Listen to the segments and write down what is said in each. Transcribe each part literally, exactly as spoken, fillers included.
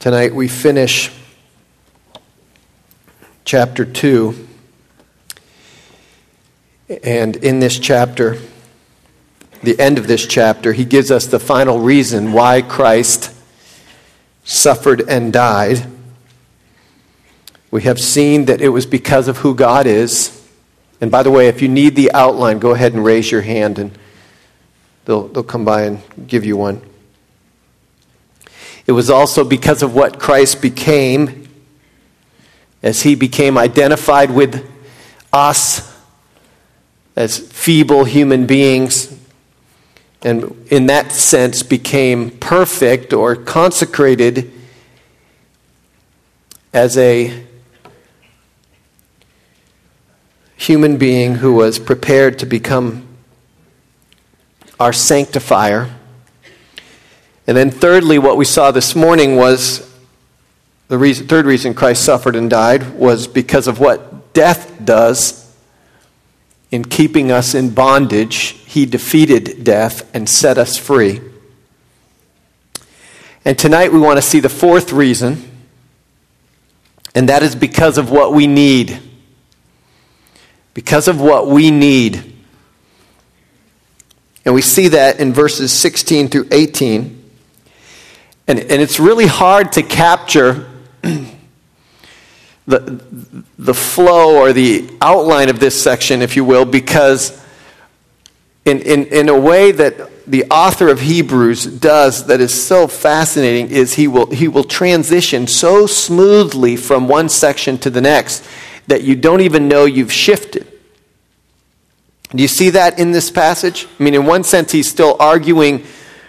Tonight we finish chapter two, and in this chapter, the end of this chapter, he gives us the final reason why Christ suffered and died. We have seen that it was because of who God is. And by the way, if you need the outline, go ahead and raise your hand and they'll, they'll come by and give you one. It was also because of what Christ became, as he became identified with us as feeble human beings, and in that sense became perfect or consecrated as a human being who was prepared to become our sanctifier. And then thirdly, what we saw this morning was the reason, third reason Christ suffered and died was because of what death does in keeping us in bondage. He defeated death and set us free. And tonight we want to see the fourth reason, and that is because of what we need. Because of what we need. And we see that in verses sixteen through eighteen. And, and it's really hard to capture the, the flow or the outline of this section, if you will, because in, in, in a way that the author of Hebrews does that is so fascinating is he will, he will transition so smoothly from one section to the next that you don't even know you've shifted. Do you see that in this passage? I mean, in one sense, he's still arguing,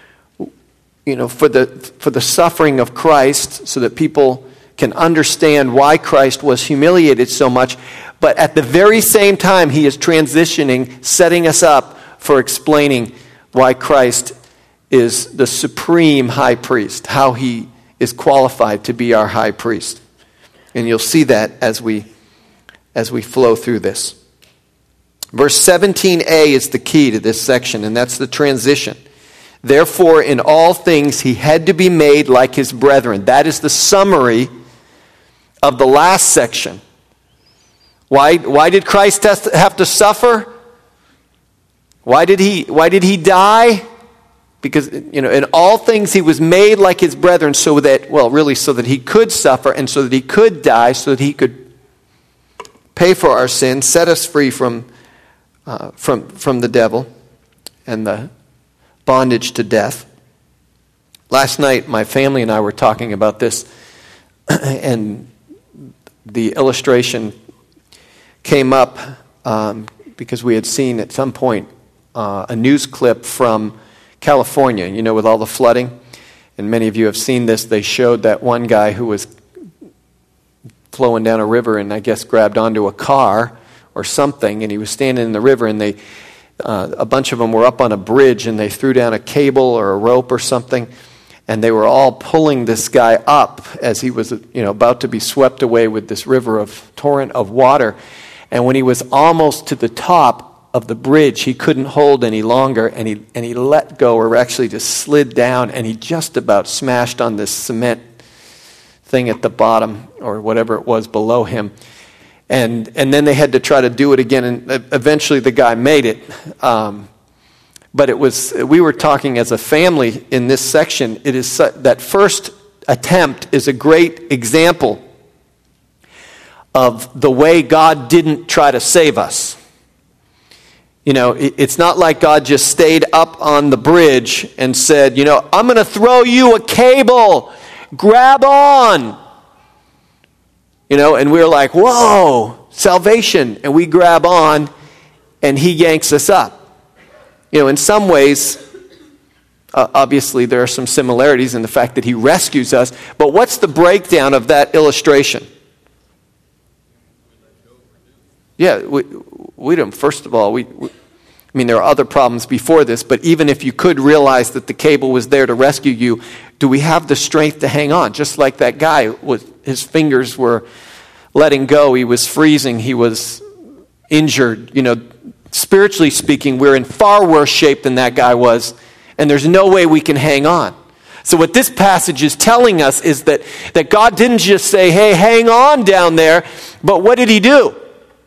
you know, for the for the suffering of Christ so that people can understand why Christ was humiliated so much. But at the very same time, he is transitioning, setting us up for explaining why Christ is the supreme high priest, how he is qualified to be our high priest. And you'll see that as we as we flow through this. Verse seventeen a is the key to this section, and that's the transition. Therefore, in all things, he had to be made like his brethren. That is the summary of the last section. Why, why did Christ have to suffer? Why did he, why did he die? Because, you know, in all things, he was made like his brethren so that, well, really so that he could suffer and so that he could die, so that he could pay for our sins, set us free from, uh, from, from the devil and the bondage to death. Last night, my family and I were talking about this, and the illustration came up um, because we had seen at some point uh, a news clip from California, you know, with all the flooding. And many of you have seen this. They showed that one guy who was flowing down a river and I guess grabbed onto a car or something, and he was standing in the river, and they Uh, a bunch of them were up on a bridge, and they threw down a cable or a rope or something, and they were all pulling this guy up as he was, you know, about to be swept away with this river of torrent of water. And when he was almost to the top of the bridge, he couldn't hold any longer, and he and he let go, or actually just slid down, and he just about smashed on this cement thing at the bottom or whatever it was below him. And and then they had to try to do it again, and eventually the guy made it. Um, but it was we were talking as a family in this section. It is su- that first attempt is a great example of the way God didn't try to save us. You know, it, it's not like God just stayed up on the bridge and said, you know, I'm going to throw you a cable, grab on. You know, and we're like, whoa, salvation. And we grab on, and he yanks us up. You know, in some ways, uh, obviously there are some similarities in the fact that he rescues us. But what's the breakdown of that illustration? Yeah, we, we don't, first of all, we, we, I mean, there are other problems before this, but even if you could realize that the cable was there to rescue you, do we have the strength to hang on? Just like that guy, with his fingers were letting go, he was freezing, he was injured. You know, spiritually speaking, we're in far worse shape than that guy was, and there's no way we can hang on. So what this passage is telling us is that, that God didn't just say, hey, hang on down there, but what did he do?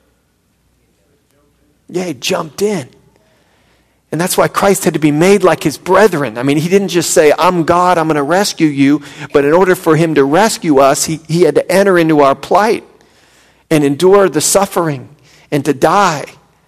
Yeah, he jumped in. And that's why Christ had to be made like his brethren. I mean, he didn't just say, I'm God, I'm going to rescue you. But in order for him to rescue us, he, he had to enter into our plight and endure the suffering and to die.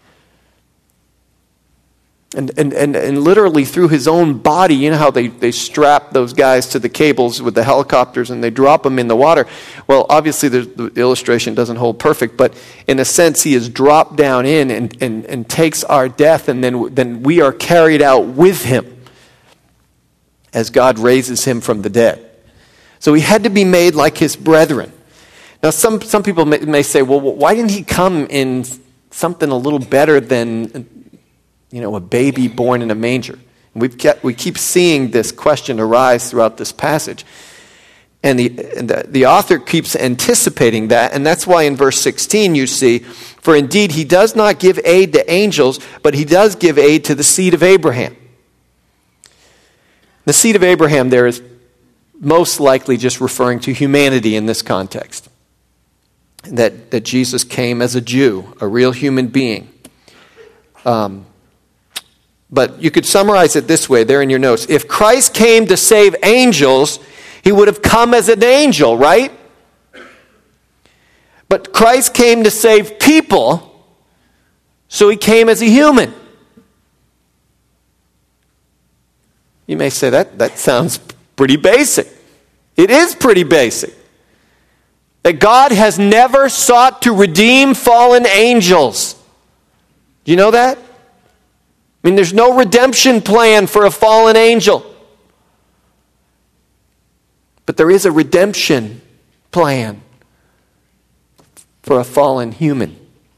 And, and, and, and literally through his own body, you know how they, they strap those guys to the cables with the helicopters and they drop them in the water. Well, obviously the, the illustration doesn't hold perfect, but in a sense he is dropped down in and, and, and takes our death, and then, then we are carried out with him as God raises him from the dead. So he had to be made like his brethren. Now some, some people may, may say, well, why didn't he come in something a little better than, you know, a baby born in a manger? And we've kept, we keep seeing this question arise throughout this passage. And, the, and the, the author keeps anticipating that, and that's why in verse sixteen you see, for indeed he does not give aid to angels, but he does give aid to the seed of Abraham. The seed of Abraham there is most likely just referring to humanity in this context. That, that Jesus came as a Jew, a real human being. Um, But you could summarize it this way, there in your notes. If Christ came to save angels, he would have come as an angel, right? But Christ came to save people, so he came as a human. You may say, that, that sounds pretty basic. It is pretty basic. That God has never sought to redeem fallen angels. Do you know that? I mean, there's no redemption plan for a fallen angel. But there is a redemption plan for a fallen human.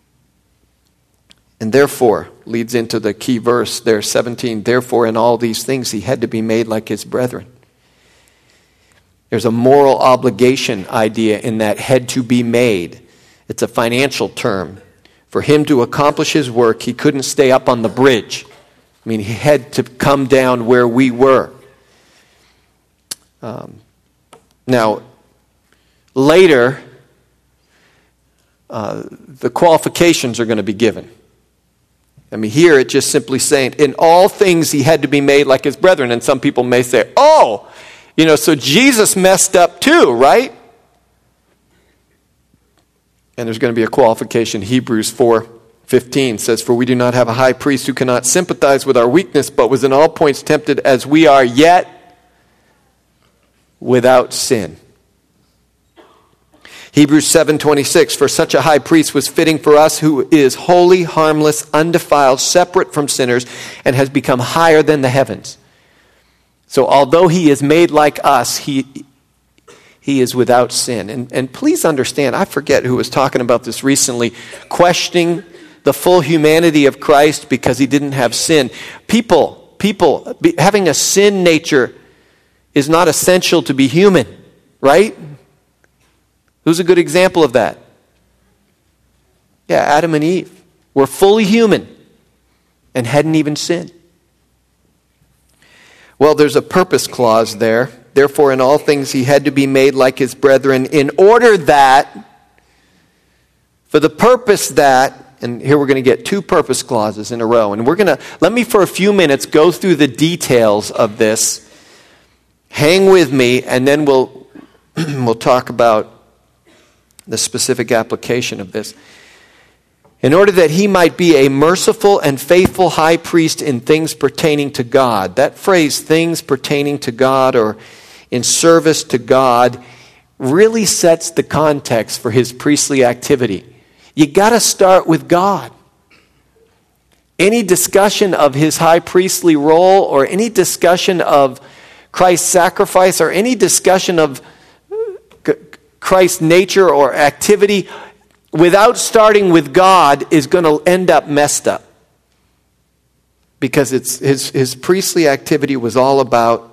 And therefore, leads into the key verse there, seventeen, therefore in all these things he had to be made like his brethren. There's a moral obligation idea in that had to be made. It's a financial term. For him to accomplish his work, he couldn't stay up on the bridge. I mean, he had to come down where we were. Um, now, later, uh, the qualifications are going to be given. I mean, here it just simply saying, in all things he had to be made like his brethren. And some people may say, oh, you know, so Jesus messed up too, right? And there's going to be a qualification. Hebrews four fifteen says, for we do not have a high priest who cannot sympathize with our weakness, but was in all points tempted as we are, yet without sin. Hebrews seven twenty-six, for such a high priest was fitting for us, who is holy, harmless, undefiled, separate from sinners, and has become higher than the heavens. So although he is made like us, he He is without sin. And, and please understand, I forget who was talking about this recently, questioning the full humanity of Christ because he didn't have sin. People, people, be, having a sin nature is not essential to be human, right? Who's a good example of that? Yeah, Adam and Eve were fully human and hadn't even sinned. Well, there's a purpose clause there. Therefore, in all things he had to be made like his brethren, in order that, for the purpose that, and here we're going to get two purpose clauses in a row, and we're going to, let me for a few minutes go through the details of this. Hang with me, and then we'll we'll talk about the specific application of this. In order that he might be a merciful and faithful high priest in things pertaining to God. That phrase, things pertaining to God, or in service to God, really sets the context for his priestly activity. You got to start with God. Any discussion of his high priestly role, or any discussion of Christ's sacrifice, or any discussion of Christ's nature or activity, without starting with God, is going to end up messed up. Because it's his, his priestly activity was all about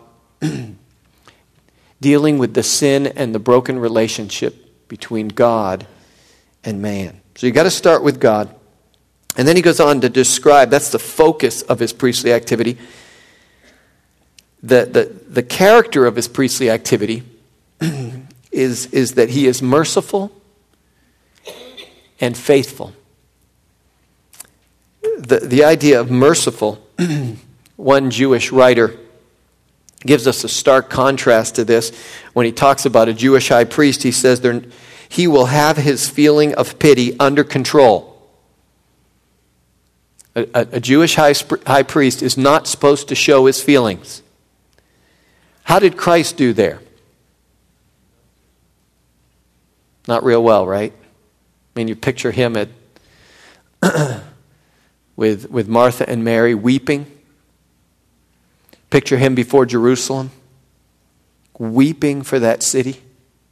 dealing with the sin and the broken relationship between God and man. So you got to start with God. And then he goes on to describe, that's the focus of his priestly activity. the, the, the character of his priestly activity is, is that he is merciful and faithful. The, the idea of merciful, one Jewish writer gives us a stark contrast to this. When he talks about a Jewish high priest, he says there, he will have his feeling of pity under control. A, a, a Jewish high, high priest is not supposed to show his feelings. How did Christ do there? Not real well, right? I mean, you picture him at with, with Martha and Mary weeping. Picture him before Jerusalem, weeping for that city.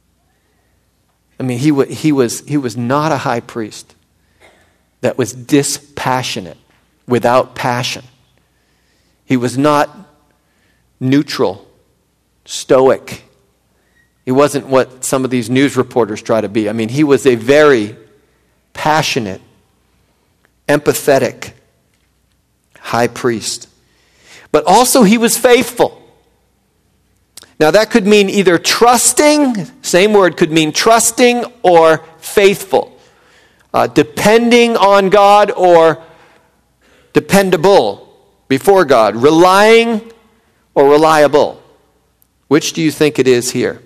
I mean, he, w- he, was, he was not a high priest that was dispassionate, without passion. He was not neutral, stoic. He wasn't what some of these news reporters try to be. I mean, he was a very passionate, empathetic high priest. But also he was faithful. Now that could mean either trusting, same word could mean trusting or faithful. Uh, depending on God or dependable before God. Relying or reliable. Which do you think it is here?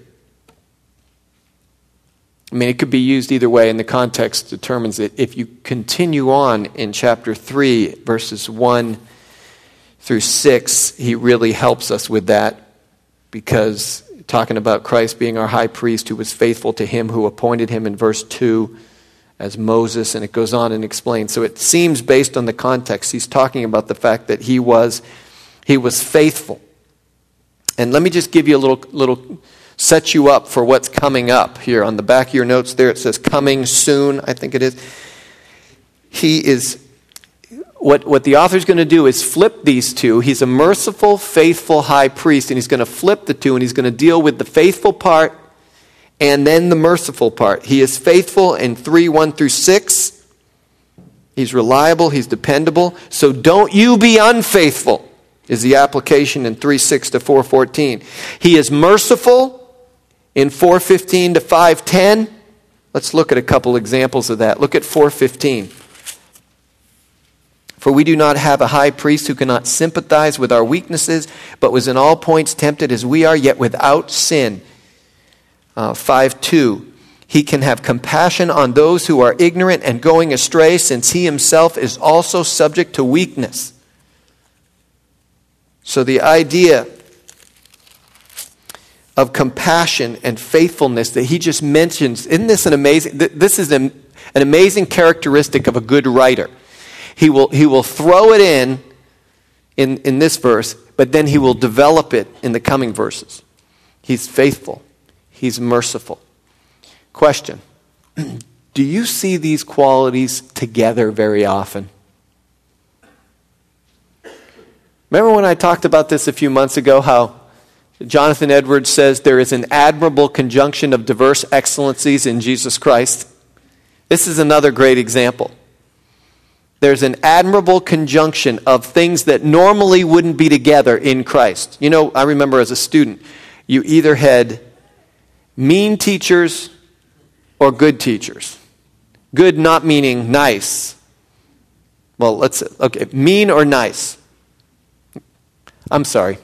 I mean, it could be used either way, and the context determines it. If you continue on in chapter three, verses one through six, he really helps us with that, because talking about Christ being our high priest who was faithful to him who appointed him in verse two as Moses, and it goes on and explains. So it seems, based on the context, he's talking about the fact that he was he was faithful. And let me just give you a little little set you up for what's coming up here. On the back of your notes there, it says coming soon, I think it is. He is, what, what the author's going to do is flip these two. He's a merciful, faithful high priest, and he's going to flip the two, and he's going to deal with the faithful part and then the merciful part. He is faithful in three, one through six. He's reliable, he's dependable. So don't you be unfaithful, is the application in three, six to four, fourteen. He is merciful in four fifteen to five ten. Let's look at a couple examples of that. Look at four fifteen. For we do not have a high priest who cannot sympathize with our weaknesses, but was in all points tempted as we are, yet without sin. Uh, five two. He can have compassion on those who are ignorant and going astray, since he himself is also subject to weakness. So the idea of compassion and faithfulness that he just mentions, isn't this an amazing, this is an, an amazing characteristic of a good writer. He will, he will throw it in, in in this verse, but then he will develop it in the coming verses. He's faithful. He's merciful. Question. Do you see these qualities together very often? Remember when I talked about this a few months ago, how Jonathan Edwards says there is an admirable conjunction of diverse excellencies in Jesus Christ? This is another great example. There's an admirable conjunction of things that normally wouldn't be together in Christ. You know, I remember as a student, you either had mean teachers or good teachers. Good not meaning nice. Well, let's, okay, mean or nice. I'm sorry.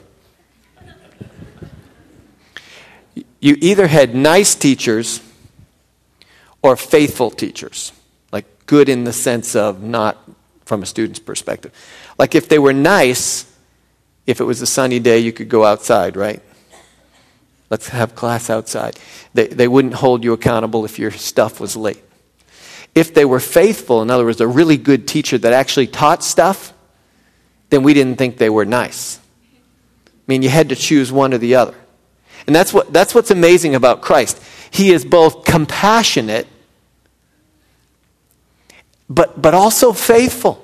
You either had nice teachers or faithful teachers. Like good in the sense of not from a student's perspective. Like if they were nice, if it was a sunny day, you could go outside, right? Let's have class outside. They, they wouldn't hold you accountable if your stuff was late. If they were faithful, in other words, a really good teacher that actually taught stuff, then we didn't think they were nice. I mean, you had to choose one or the other. And that's what that's what's amazing about Christ. He is both compassionate, but, but also faithful.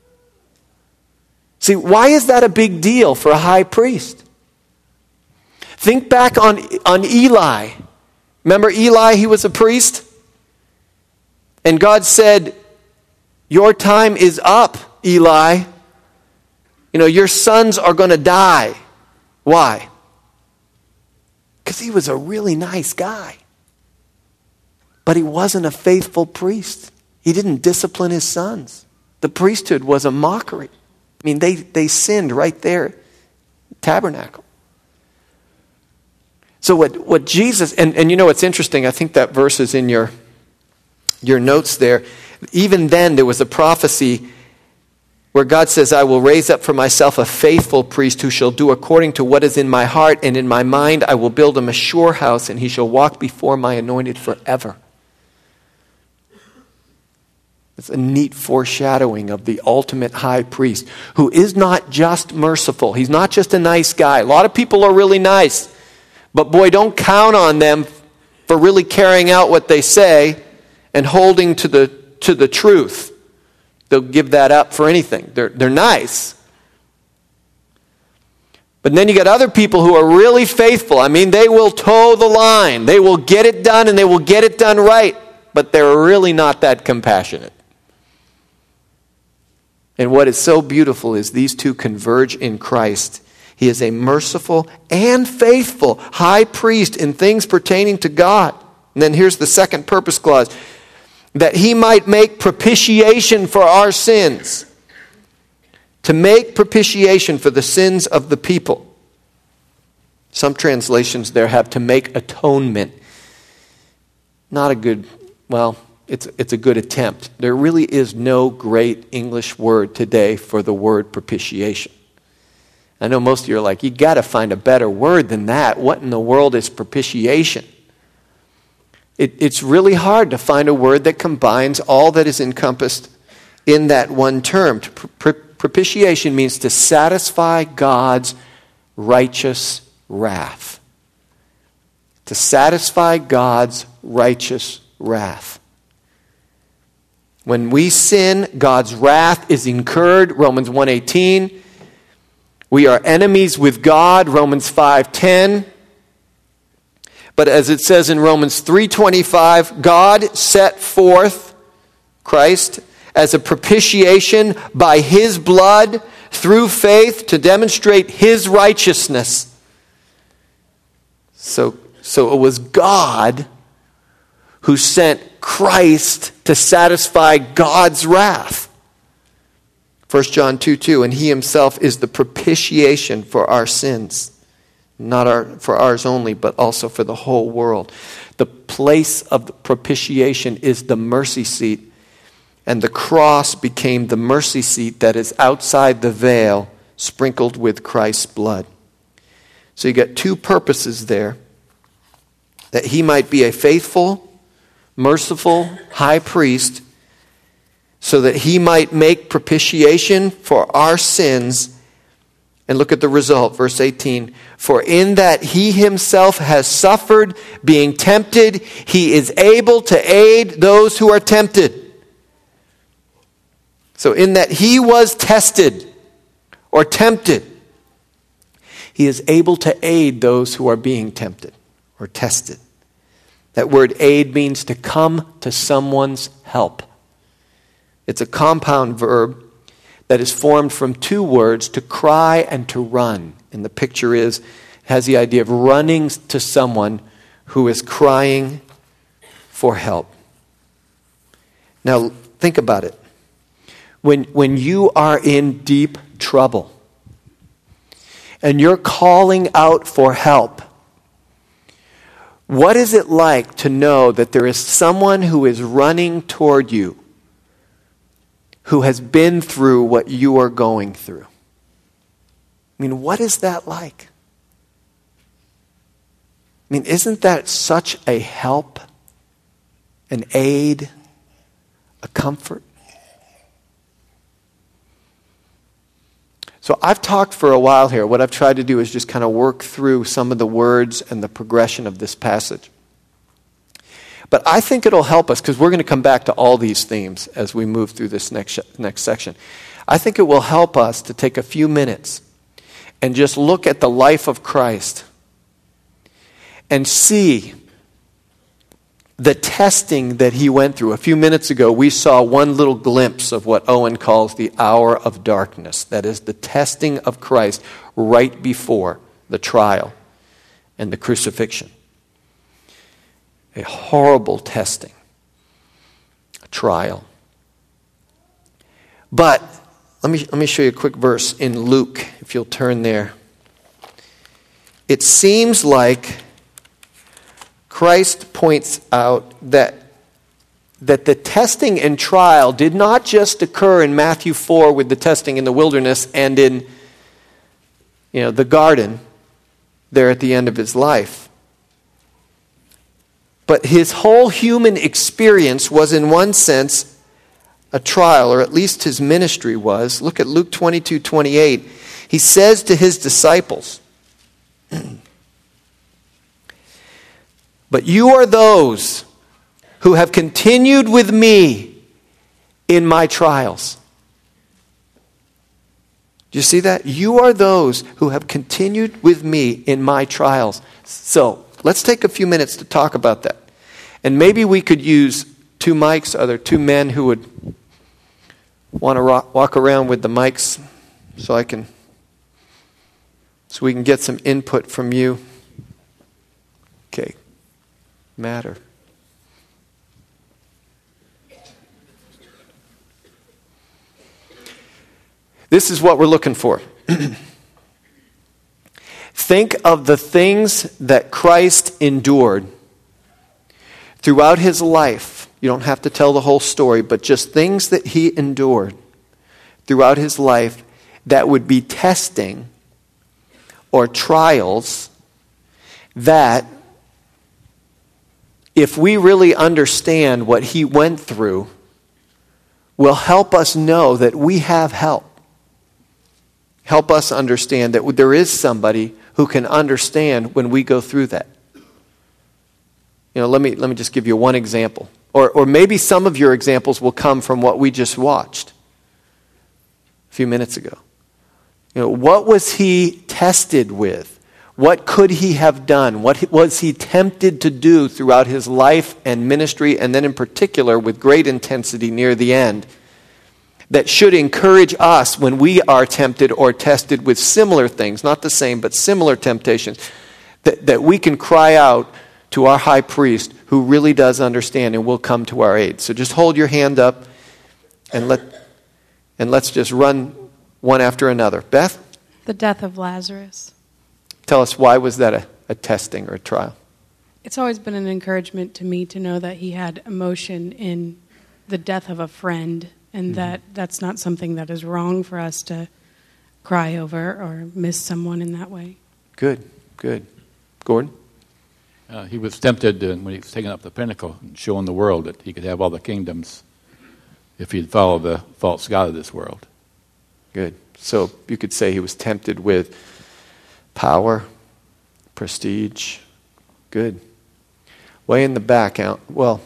See, why is that a big deal for a high priest? Think back on, on Eli. Remember Eli, he was a priest? And God said, your time is up, Eli. You know, your sons are going to die. Why? Because he was a really nice guy. But he wasn't a faithful priest. He didn't discipline his sons. The priesthood was a mockery. I mean, they, they sinned right there, tabernacle. So what, what Jesus, and, and you know what's interesting, I think that verse is in your, your notes there. Even then there was a prophecy where God says, I will raise up for myself a faithful priest who shall do according to what is in my heart, and in my mind I will build him a sure house, and he shall walk before my anointed forever. It's a neat foreshadowing of the ultimate high priest, who is not just merciful. He's not just a nice guy. A lot of people are really nice, but boy, don't count on them for really carrying out what they say and holding to the to the truth. They'll give that up for anything. They're, they're nice. But then you got other people who are really faithful. I mean, they will toe the line. They will get it done, and they will get it done right. But they're really not that compassionate. And what is so beautiful is these two converge in Christ. He is a merciful and faithful high priest in things pertaining to God. And then here's the second purpose clause. That he might make propitiation for our sins. To make propitiation for the sins of the people. Some translations there have to make atonement. Not a good, well, it's, it's a good attempt. There really is no great English word today for the word propitiation. I know most of you are like, you got to find a better word than that. What in the world is propitiation? It, it's really hard to find a word that combines all that is encompassed in that one term. Pro- propitiation means to satisfy God's righteous wrath. To satisfy God's righteous wrath. When we sin, God's wrath is incurred, Romans one eighteen. We are enemies with God, Romans five ten. But as it says in Romans three twenty-five, God set forth Christ as a propitiation by his blood through faith to demonstrate his righteousness. So, so it was God who sent Christ to satisfy God's wrath. First John two two, and he himself is the propitiation for our sins. Not our, for ours only, but also for the whole world. The place of the propitiation is the mercy seat. And the cross became the mercy seat that is outside the veil, sprinkled with Christ's blood. So you got two purposes there. That he might be a faithful, merciful high priest, so that he might make propitiation for our sins. And look at the result, verse eighteen. For in that he himself has suffered, being tempted, he is able to aid those who are tempted. So in that he was tested or tempted, he is able to aid those who are being tempted or tested. That word aid means to come to someone's help. It's a compound verb that is formed from two words, to cry and to run. And the picture is, has the idea of running to someone who is crying for help. Now, think about it. When, when you are in deep trouble and you're calling out for help, what is it like to know that there is someone who is running toward you who has been through what you are going through? I mean, what is that like? I mean, isn't that such a help, an aid, a comfort? So I've talked for a while here. What I've tried to do is just kind of work through some of the words and the progression of this passage. But I think it'll help us, because we're going to come back to all these themes as we move through this next, next section. I think it will help us to take a few minutes and just look at the life of Christ and see the testing that he went through. A few minutes ago, we saw one little glimpse of what Owen calls the hour of darkness. That is the testing of Christ right before the trial, and the crucifixion. A horrible testing, a trial. But let me, let me show you a quick verse in Luke, if you'll turn there. It seems like Christ points out that, that the testing and trial did not just occur in Matthew four with the testing in the wilderness and in you know, the garden there at the end of his life. But his whole human experience was, in one sense, a trial, or at least his ministry was. Look at Luke twenty-two twenty-eight. He says to his disciples, "But you are those who have continued with me in my trials." Do you see that? You are those who have continued with me in my trials. So, let's take a few minutes to talk about that. And maybe we could use two mics. Are there two men who would want to rock, walk around with the mics so I can, so we can get some input from you? Okay. Matter. This is what we're looking for. Think of the things that Christ endured throughout his life. You don't have to tell the whole story, but just things that he endured throughout his life that would be testing or trials that, if we really understand what he went through, will help us know that we have help. Help us understand that there is somebody who can understand when we go through that. You know, let me let me just give you one example. Or or maybe some of your examples will come from what we just watched a few minutes ago. You know, what was he tested with? What could he have done? What was he tempted to do throughout his life and ministry, and then in particular with great intensity near the end, that should encourage us when we are tempted or tested with similar things, not the same, but similar temptations, that, that we can cry out to our high priest who really does understand and will come to our aid. So just hold your hand up and let and let's just run one after another. Beth? The death of Lazarus. Tell us, why was that a, a testing or a trial? It's always been an encouragement to me to know that he had emotion in the death of a friend, and mm-hmm. that that's not something that is wrong for us to cry over or miss someone in that way. Good, good. Gordon? Uh, he was tempted uh, when he was taken up the pinnacle and showing the world that he could have all the kingdoms if he'd follow the false god of this world. Good. So you could say he was tempted with power, prestige. Good. Way in the back, out. Well,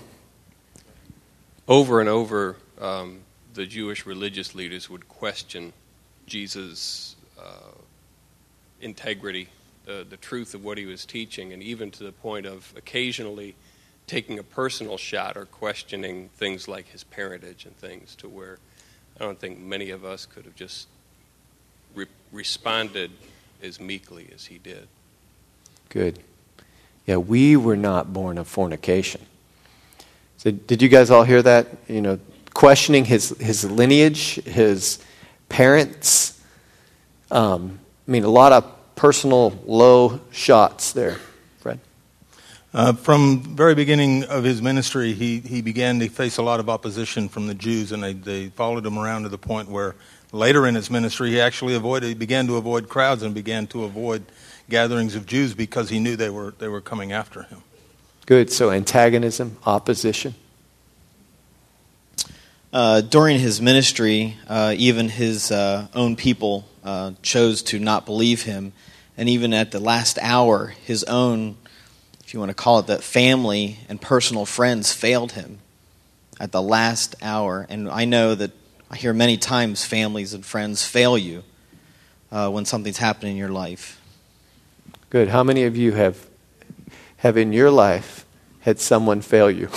over and over, um, the Jewish religious leaders would question Jesus' uh, integrity, the, the truth of what he was teaching, and even to the point of occasionally taking a personal shot or questioning things like his parentage and things, to where I don't think many of us could have just re- responded as meekly as he did. Good. Yeah, we were not born of fornication. So did you guys all hear that? You know, questioning his, his lineage, his parents. Um, I mean, a lot of personal low shots there. Fred? Uh, from the very beginning of his ministry, he, he began to face a lot of opposition from the Jews, and they, they followed him around to the point where later in his ministry, he actually avoided, he began to avoid crowds and began to avoid gatherings of Jews because he knew they were they were coming after him. Good. So antagonism, opposition. Uh, during his ministry, uh, even his uh, own people uh, chose to not believe him, and even at the last hour, his own, if you want to call it that, family and personal friends failed him at the last hour. And I know that I hear many times families and friends fail you uh, when something's happening in your life. Good. How many of you have have in your life had someone fail you?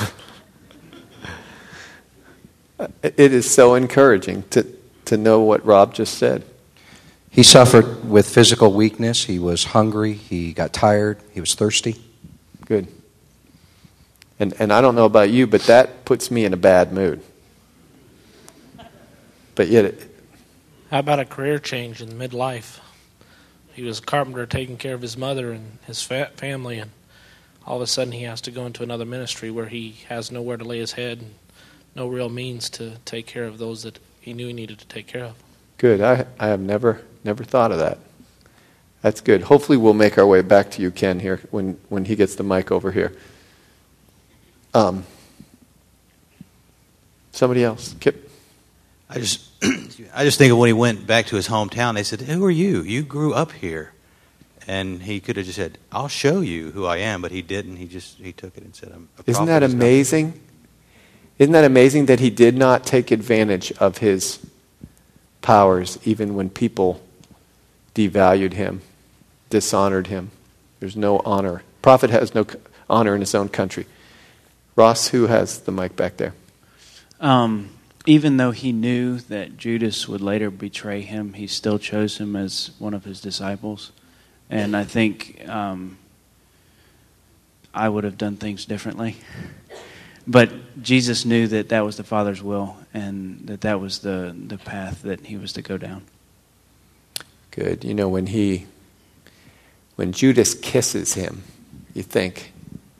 It is so encouraging to, to know what Rob just said. He suffered with physical weakness. He was hungry. He got tired. He was thirsty. Good. And and I don't know about you, but that puts me in a bad mood. But yet, it, How about a career change in midlife? He was a carpenter taking care of his mother and his fa- family, and all of a sudden he has to go into another ministry where he has nowhere to lay his head and no real means to take care of those that he knew he needed to take care of. good. I I have never never thought of that. That's good. Hopefully, we'll make our way back to you, Ken, here when when he gets the mic over here. Um. Somebody else, Kip. I just, I just think of when he went back to his hometown. They said, "Who are you? You grew up here," and he could have just said, "I'll show you who I am," but he didn't. He just he took it and said, "I'm a Isn't prophet that of God." amazing? Isn't that amazing that he did not take advantage of his powers, even when people devalued him, dishonored him? There's no honor. Prophet has no honor in his own country. Ross, who has the mic back there? Um, even though he knew that Judas would later betray him, he still chose him as one of his disciples. And I think um, I would have done things differently. But Jesus knew that that was the Father's will and that that was the, the path that he was to go down. Good. You know, when he, when Judas kisses him, you think,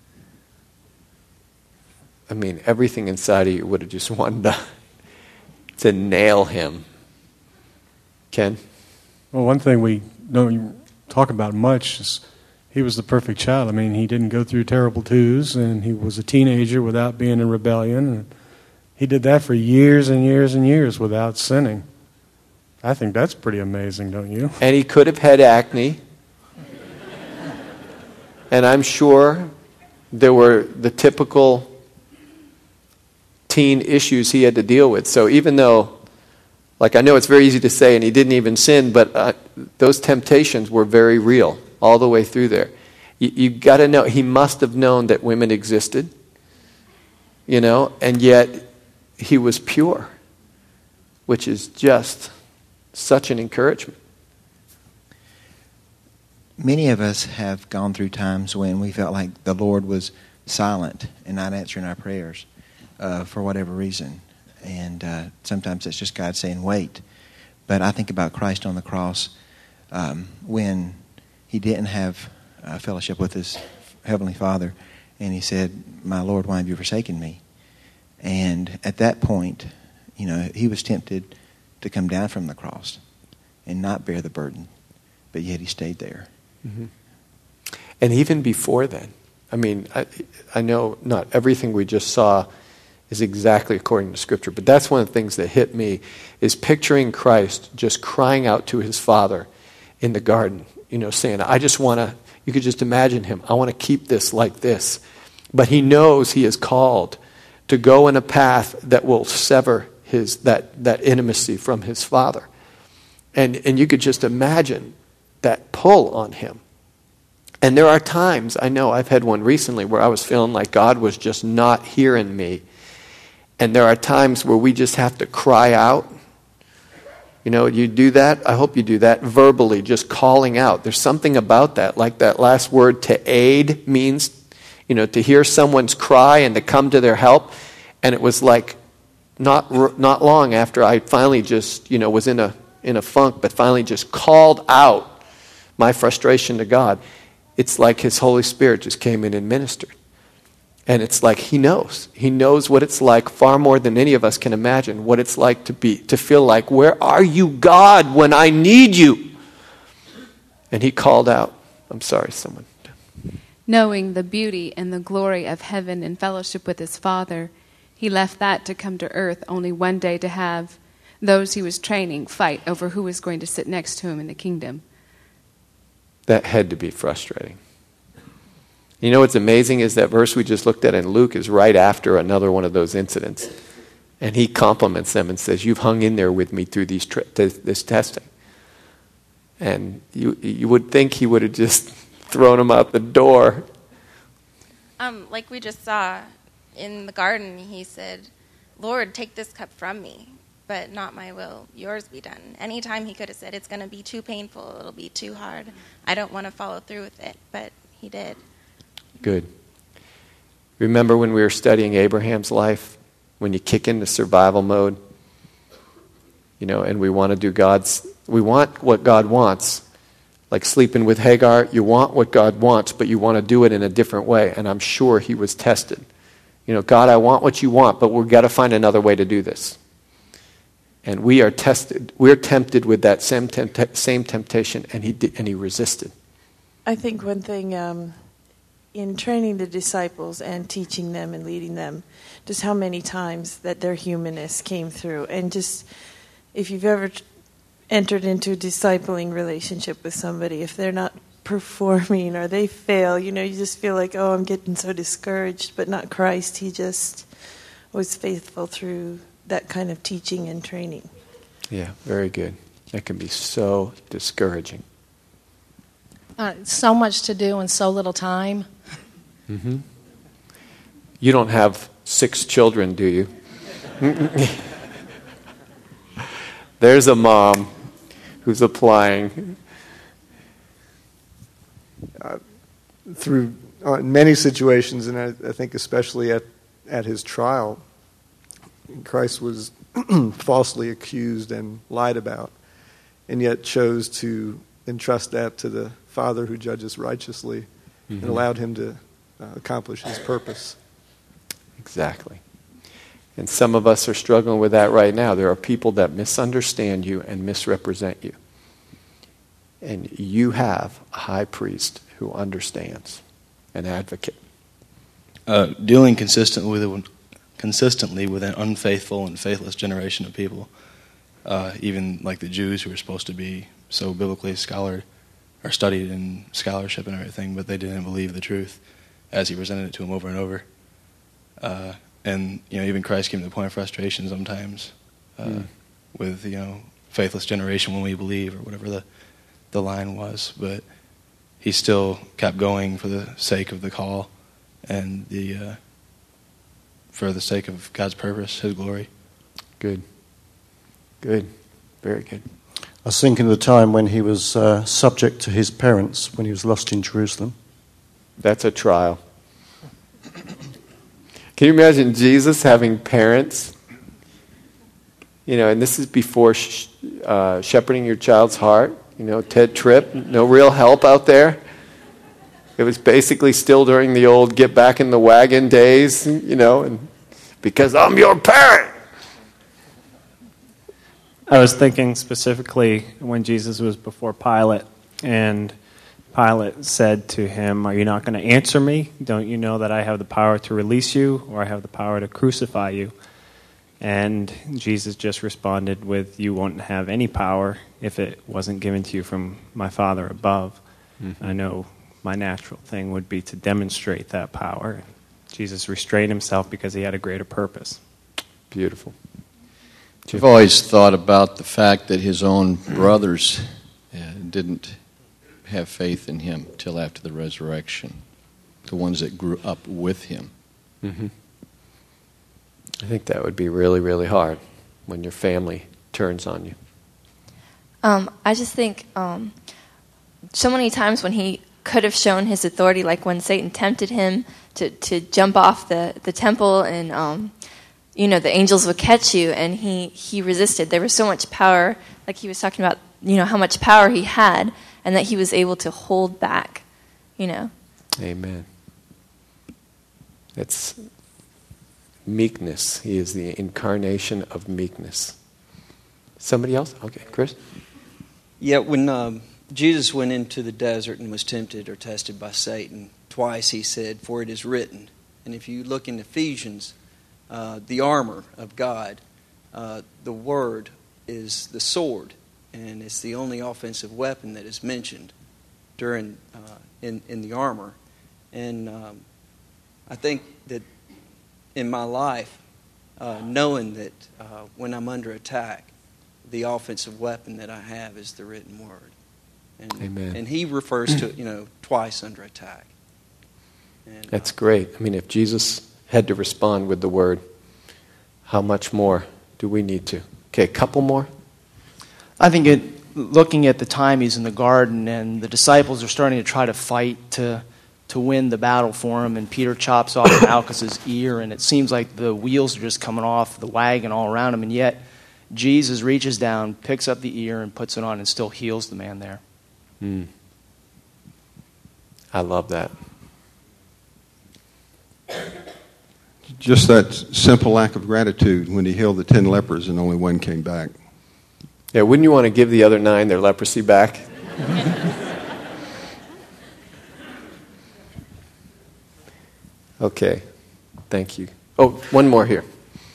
I mean, everything inside of you would have just wanted to, to nail him. Ken? Well, one thing we don't talk about much is he was the perfect child. I mean, he didn't go through terrible twos, and he was a teenager without being in rebellion. And he did that for years and years and years without sinning. I think that's pretty amazing, don't you? And he could have had acne. And I'm sure there were the typical teen issues he had to deal with. So even though, like I know it's very easy to say, and he didn't even sin, but uh, those temptations were very real all the way through there. You, you got to know, he must have known that women existed, you know, and yet he was pure, which is just such an encouragement. Many of us have gone through times when we felt like the Lord was silent and not answering our prayers uh, for whatever reason. And uh, sometimes it's just God saying, wait. But I think about Christ on the cross um, when he didn't have uh, fellowship with his Heavenly Father. And he said, my Lord, why have you forsaken me? And at that point, you know, he was tempted to come down from the cross and not bear the burden. But yet he stayed there. Mm-hmm. And even before then, I mean, I, I know not everything we just saw is exactly according to Scripture, but that's one of the things that hit me, is picturing Christ just crying out to his Father in the garden, you know, saying, I just want to, you could just imagine him, I want to keep this like this. But he knows he is called to go in a path that will sever his that, that intimacy from his Father. And and you could just imagine that pull on him. And there are times, I know I've had one recently where I was feeling like God was just not hearing me. And there are times where we just have to cry out. You know, you do that, I hope you do that verbally, just calling out. There's something about that, like that last word, to aid, means, you know, to hear someone's cry and to come to their help. And it was like not not long after I finally just, you know, was in a in a funk, but finally just called out my frustration to God. It's like his Holy Spirit just came in and ministered. And it's like he knows. He knows what it's like far more than any of us can imagine, what it's like to be, to feel like, where are you, God, when I need you? And he called out. I'm sorry, someone. Knowing the beauty and the glory of heaven and fellowship with his Father, he left that to come to earth only one day to have those he was training fight over who was going to sit next to him in the kingdom. That had to be frustrating. You know what's amazing is that verse we just looked at in Luke is right after another one of those incidents. And he compliments them and says, you've hung in there with me through these tri- this testing. And you you would think he would have just thrown him out the door. Um, like we just saw in the garden, he said, Lord, take this cup from me. but not my will, yours be done. Anytime he could have said, it's going to be too painful, it'll be too hard, I don't want to follow through with it, but he did. Good. Remember when we were studying Abraham's life, when you kick into survival mode, you know, and we want to do God's, we want what God wants. Like sleeping with Hagar, you want what God wants, but you want to do it in a different way. And I'm sure he was tested. You know, God, I want what you want, but we've got to find another way to do this. And we are tested, we're tempted with that same, tempt- same temptation, and he did, and he resisted. I think one thing um, in training the disciples and teaching them and leading them, just how many times that their humanness came through. And just, if you've ever t- entered into a discipling relationship with somebody, if they're not performing or they fail, you know, you just feel like, oh, I'm getting so discouraged, but not Christ. He just was faithful through that kind of teaching and training. Yeah, very good. That can be so discouraging. Uh, so much to do in so little time. Mm-hmm. You don't have six children, do you? There's a mom who's applying. Uh, through uh, many situations, and I, I think especially at, at his trial, Christ was falsely accused and lied about, and yet chose to entrust that to the Father who judges righteously, mm-hmm. and allowed him to uh, accomplish his purpose. Exactly. And some of us are struggling with that right now. There are people that misunderstand you and misrepresent you. And you have a high priest who understands, an advocate. Uh, dealing consistently with, consistently with an unfaithful and faithless generation of people, uh, even like the Jews who are supposed to be so biblically scholar, or studied in scholarship and everything, but they didn't believe the truth as he presented it to them over and over. Uh, and you know, even Christ came to the point of frustration sometimes uh, mm. with you know faithless generation when we believe, or whatever the the line was, but he still kept going for the sake of the call and the uh, for the sake of God's purpose, his glory. Good. Good. Very good. I was thinking of the time when he was uh, subject to his parents, when he was lost in Jerusalem. That's a trial. Can you imagine Jesus having parents? You know, and this is before sh- uh, shepherding your child's heart. You know, Ted Tripp, no real help out there. It was basically still during the old get back in the wagon days, you know, and because I'm your parent. I was thinking specifically when Jesus was before Pilate, and Pilate said to him, are you not going to answer me? Don't you know that I have the power to release you, or I have the power to crucify you? And Jesus just responded with, you won't have any power if it wasn't given to you from my Father above. Mm-hmm. I know my natural thing would be to demonstrate that power. Jesus restrained himself because he had a greater purpose. Beautiful. I've always thought about the fact that his own brothers uh, didn't have faith in him till after the resurrection, the ones that grew up with him. Mm-hmm. I think that would be really, really hard when your family turns on you. Um, I just think um, so many times when he could have shown his authority, like when Satan tempted him to, to jump off the, the temple and, um, you know, the angels would catch you, and he, he resisted. There was so much power, like he was talking about, you know, how much power he had, and that he was able to hold back, you know. Amen. It's meekness. He is the incarnation of meekness. Somebody else? Okay, Chris? Yeah, when um, Jesus went into the desert and was tempted or tested by Satan, twice he said, for it is written. And if you look in Ephesians, uh, the armor of God, uh, the word is the sword, and it's the only offensive weapon that is mentioned during uh, in, in the armor. And um, I think that in my life, uh, knowing that uh, when I'm under attack, the offensive weapon that I have is the written word. And, Amen. And he refers to it, you know, twice under attack. And, That's uh, great. I mean, if Jesus had to respond with the word, how much more do we need to? Okay, a couple more. I think it, looking at the time he's in the garden and the disciples are starting to try to fight to to win the battle for him, and Peter chops off Malchus's ear, and it seems like the wheels are just coming off the wagon all around him, and yet Jesus reaches down, picks up the ear, and puts it on and still heals the man there. Mm. I love that. Just that simple act of gratitude when he healed the ten lepers and only one came back. Yeah, wouldn't you want to give the other nine their leprosy back? Okay, thank you. Oh, one more here.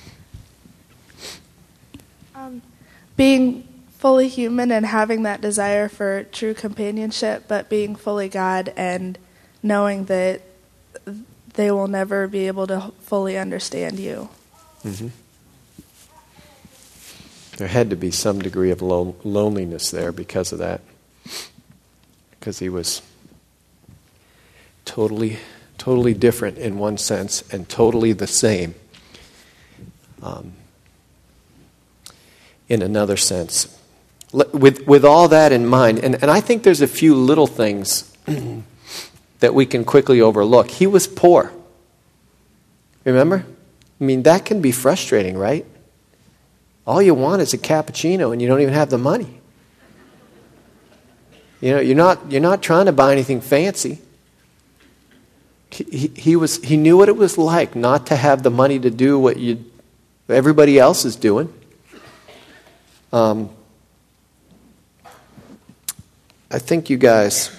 Um, being fully human and having that desire for true companionship, but being fully God and knowing that they will never be able to fully understand you. Mm-hmm. There had to be some degree of lo- loneliness there because of that. Because he was totally, totally different in one sense and totally the same um, in another sense. With, with all that in mind, and, and I think there's a few little things that we can quickly overlook. He was poor. Remember? I mean, that can be frustrating, right? All you want is a cappuccino and you don't even have the money. You know, you're not you're not trying to buy anything fancy. He, he, he was he knew what it was like not to have the money to do what you everybody else is doing. Um, I think you guys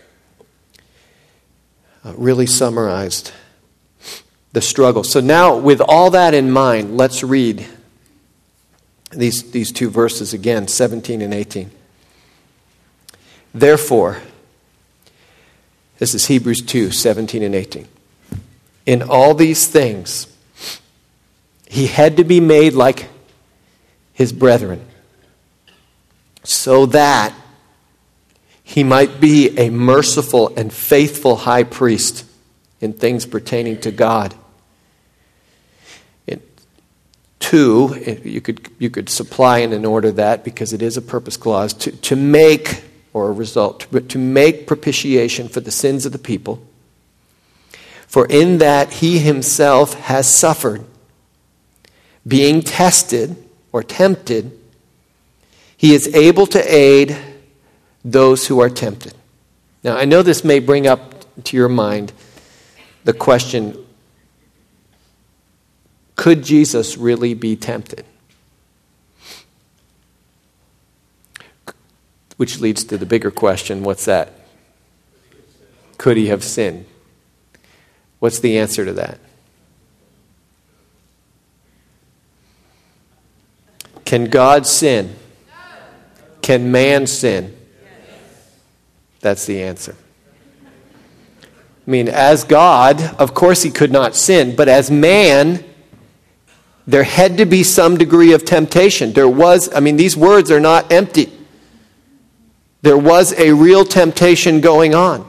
uh, really summarized the struggle. So now, with all that in mind, let's read these, these two verses again, seventeen and eighteen. Therefore, this is Hebrews two, seventeen and eighteen. In all these things, he had to be made like his brethren, so that he might be a merciful and faithful high priest in things pertaining to God. In two, you could you could supply in an order that, because it is a purpose clause, to, to make, or a result, to, to make propitiation for the sins of the people. For in that he himself has suffered, being tested or tempted, he is able to aid those who are tempted. Now, I know this may bring up to your mind the question, could Jesus really be tempted? Which leads to the bigger question, what's that? Could he have sinned? What's the answer to that? Can God sin? Can man sin? That's the answer. I mean, as God, of course he could not sin, but as man, there had to be some degree of temptation. There was, I mean, these words are not empty. There was a real temptation going on.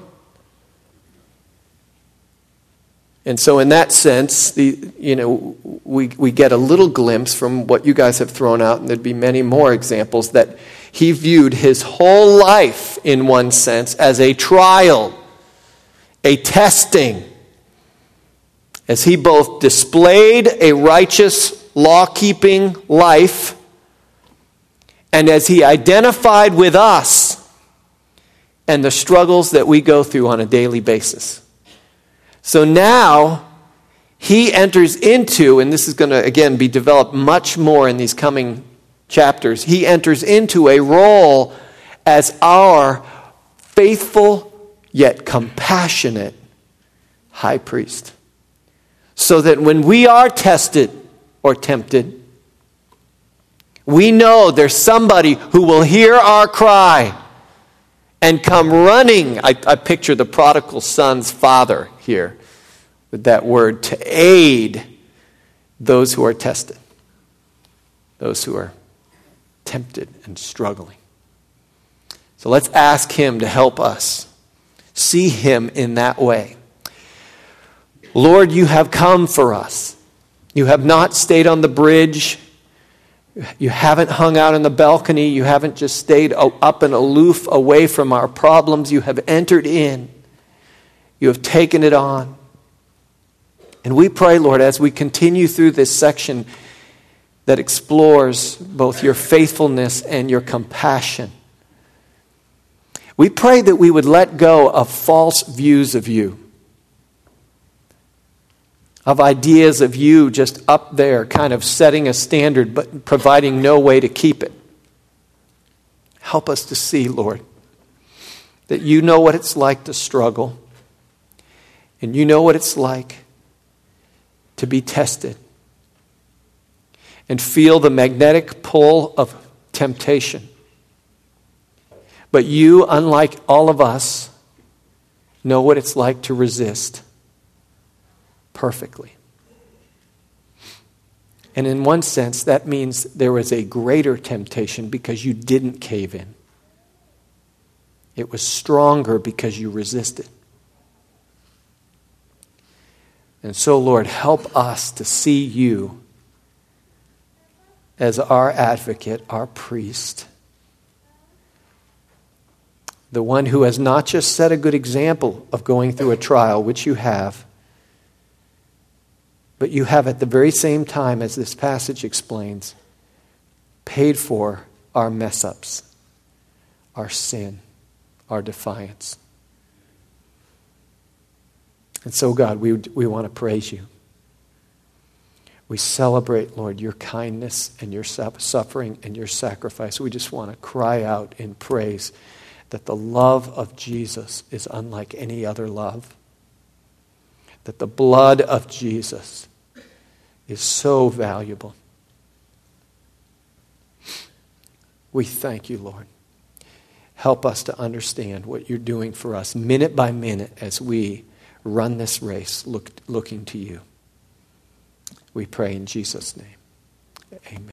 And so in that sense, the, you know, we, we get a little glimpse from what you guys have thrown out, and there'd be many more examples, that he viewed his whole life, in one sense, as a trial, a testing, as he both displayed a righteous, law-keeping life, and as he identified with us and the struggles that we go through on a daily basis. So now, he enters into, and this is going to, again, be developed much more in these coming chapters, he enters into a role as our faithful yet compassionate high priest. So that when we are tested or tempted, we know there's somebody who will hear our cry and come running. I, I picture the prodigal son's father here with that word, to aid those who are tested, those who are tempted and struggling. So let's ask him to help us see him in that way. Lord, you have come for us. You have not stayed on the bridge You haven't hung out on the balcony. You haven't just stayed up and aloof away from our problems. You have entered in. You have taken it on. And we pray, Lord, as we continue through this section that explores both your faithfulness and your compassion, we pray that we would let go of false views of you, of ideas of you just up there, kind of setting a standard but providing no way to keep it. Help us to see, Lord, that you know what it's like to struggle, and you know what it's like to be tested and feel the magnetic pull of temptation. But you, unlike all of us, know what it's like to resist perfectly. And in one sense, that means there was a greater temptation because you didn't cave in. It was stronger because you resisted. And so, Lord, help us to see you as our advocate, our priest, the one who has not just set a good example of going through a trial, which you have, but you have at the very same time, as this passage explains, paid for our mess-ups, our sin, our defiance. And so, God, we, we want to praise you. We celebrate, Lord, your kindness and your suffering and your sacrifice. We just want to cry out in praise that the love of Jesus is unlike any other love. That the blood of Jesus is so valuable. We thank you, Lord. Help us to understand what you're doing for us minute by minute as we run this race look, looking to you. We pray in Jesus' name. Amen.